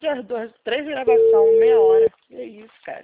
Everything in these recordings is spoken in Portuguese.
Três gravações, meia hora. Que isso, cara.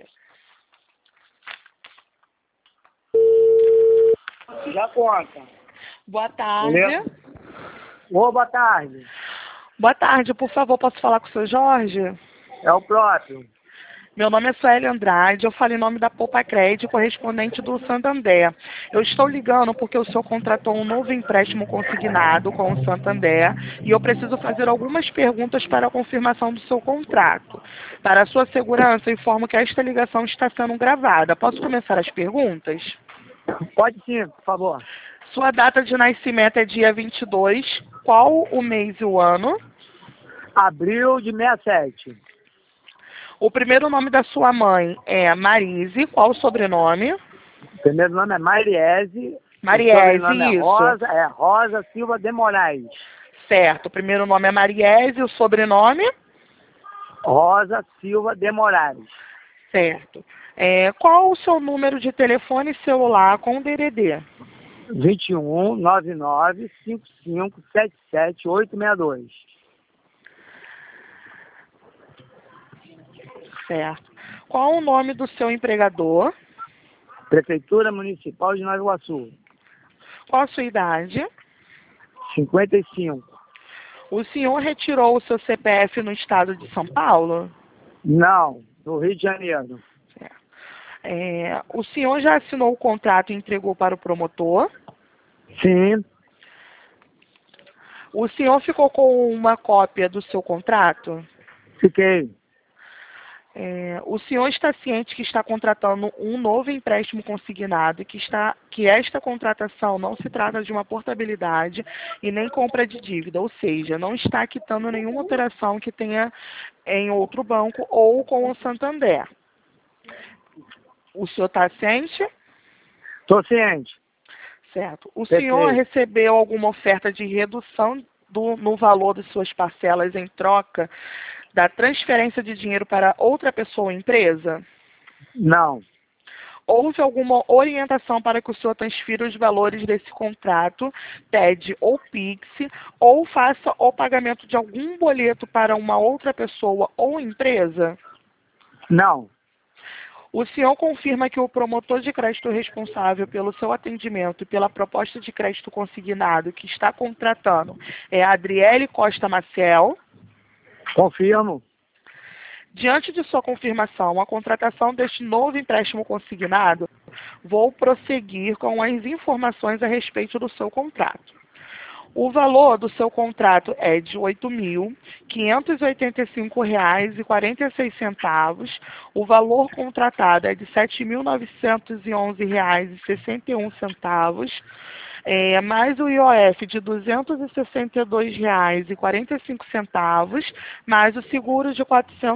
Já conta. Boa tarde. Beleza? Ô, boa tarde. Boa tarde, por favor, posso falar com o seu Jorge? É o próprio. Meu nome é Sueli Andrade, eu falo em nome da Poupa Crédito, correspondente do Santander. Eu estou ligando porque o senhor contratou um novo empréstimo consignado com o Santander e eu preciso fazer algumas perguntas para a confirmação do seu contrato. Para a sua segurança, eu informo que esta ligação está sendo gravada. Posso começar as perguntas? Pode sim, por favor. Sua data de nascimento é dia 22. Qual o mês e o ano? Abril de 67. O primeiro nome da sua mãe é Marise. Qual o sobrenome? O primeiro nome é Mariese. O Mariese, sobrenome isso. É Rosa Silva de Moraes. Certo. O primeiro nome é Mariese. O sobrenome? Rosa Silva de Moraes. Certo. Qual o seu número de telefone celular com DDD? 21 99 55 77 862. Certo. Qual o nome do seu empregador? Prefeitura Municipal de Nova Iguaçu. Qual a sua idade? 55. O senhor retirou o seu CPF no estado de São Paulo? Não, do Rio de Janeiro. O senhor já assinou o contrato e entregou para o promotor? Sim, O senhor ficou com uma cópia do seu contrato? fiquei. O senhor está ciente que está contratando um novo empréstimo consignado e que esta contratação não se trata de uma portabilidade e nem compra de dívida, ou seja, não está quitando nenhuma operação que tenha em outro banco ou com o Santander. O senhor está ciente? Estou ciente. Certo. O senhor Perfeito. recebeu alguma oferta de redução no valor de suas parcelas em troca da transferência de dinheiro para outra pessoa ou empresa? Não, Houve alguma orientação para que o senhor transfira os valores desse contrato, TED ou Pix, ou faça o pagamento de algum boleto para uma outra pessoa ou empresa? não, O senhor confirma que o promotor de crédito responsável pelo seu atendimento e pela proposta de crédito consignado que está contratando é a Adriele Costa Maciel? confirmo. Diante de sua confirmação, a contratação deste novo empréstimo consignado, vou prosseguir com as informações a respeito do seu contrato. O valor do seu contrato é de R$ 8.585,46. O valor contratado é de R$ 7.911,61. Mais o IOF de R$ 262,45, mais o seguro de R$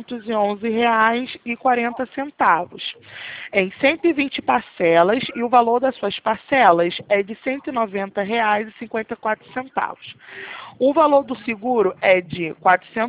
411,40, em 120 parcelas, e o valor das suas parcelas é de R$ 190,54. O valor do seguro é de R$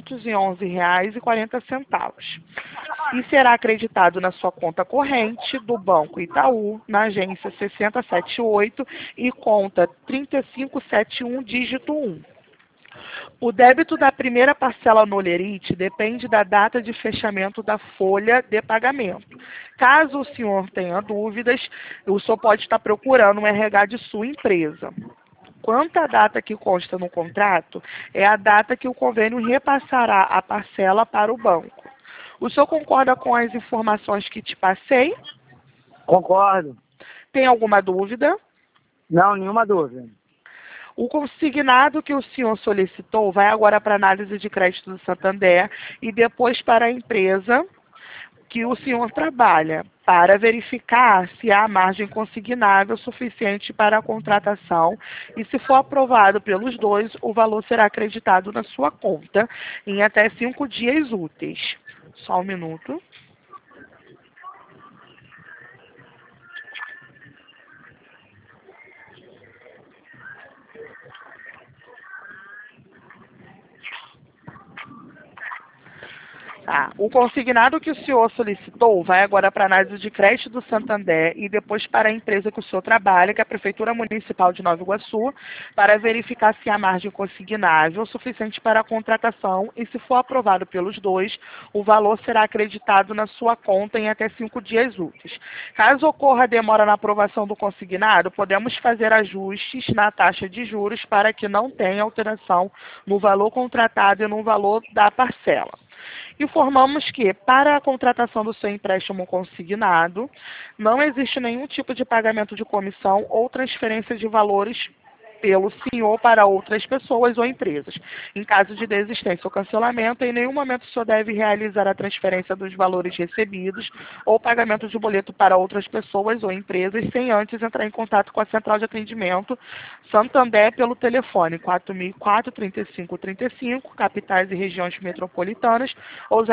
411,40 e será acreditado na sua conta corrente do Banco Itaú, na agência 6078 e conta 3571, dígito 1. O débito da primeira parcela no Olerite depende da data de fechamento da folha de pagamento. Caso o senhor tenha dúvidas, o senhor pode estar procurando um RH de sua empresa. Quanto à data que consta no contrato, é a data que o convênio repassará a parcela para o banco. O senhor concorda com as informações que te passei? Concordo. Tem alguma dúvida? Não, nenhuma dúvida. O consignado que o senhor solicitou vai agora para a análise de crédito do Santander e depois para a empresa que o senhor trabalha, para verificar se há margem consignável suficiente para a contratação, e se for aprovado pelos dois, o valor será acreditado na sua conta em até 5 dias úteis. Só um minuto. Tá. O consignado que o senhor solicitou vai agora para a análise de crédito do Santander e depois para a empresa que o senhor trabalha, que é a Prefeitura Municipal de Nova Iguaçu, para verificar se há margem consignável suficiente para a contratação e, se for aprovado pelos dois, o valor será acreditado na sua conta em até 5 dias úteis. Caso ocorra demora na aprovação do consignado, podemos fazer ajustes na taxa de juros para que não tenha alteração no valor contratado e no valor da parcela. Informamos que, para a contratação do seu empréstimo consignado, não existe nenhum tipo de pagamento de comissão ou transferência de valores pelo senhor para outras pessoas ou empresas. Em caso de desistência ou cancelamento, em nenhum momento o senhor deve realizar a transferência dos valores recebidos ou pagamento de boleto para outras pessoas ou empresas sem antes entrar em contato com a central de atendimento Santander pelo telefone 4004-3535, capitais e regiões metropolitanas, ou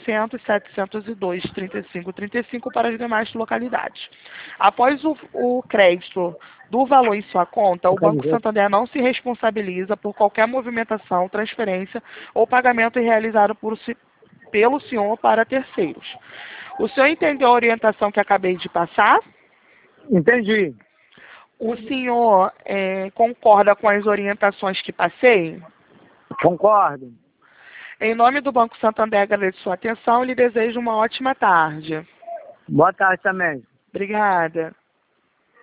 0800-702-3535 para as demais localidades. Após o crédito do valor em sua conta, o Banco Santander não se responsabiliza por qualquer movimentação, transferência ou pagamento realizado pelo senhor para terceiros. O senhor entendeu a orientação que acabei de passar? Entendi. O senhor concorda com as orientações que passei? Concordo. Em nome do Banco Santander, agradeço sua atenção e lhe desejo uma ótima tarde. Boa tarde também. Obrigada.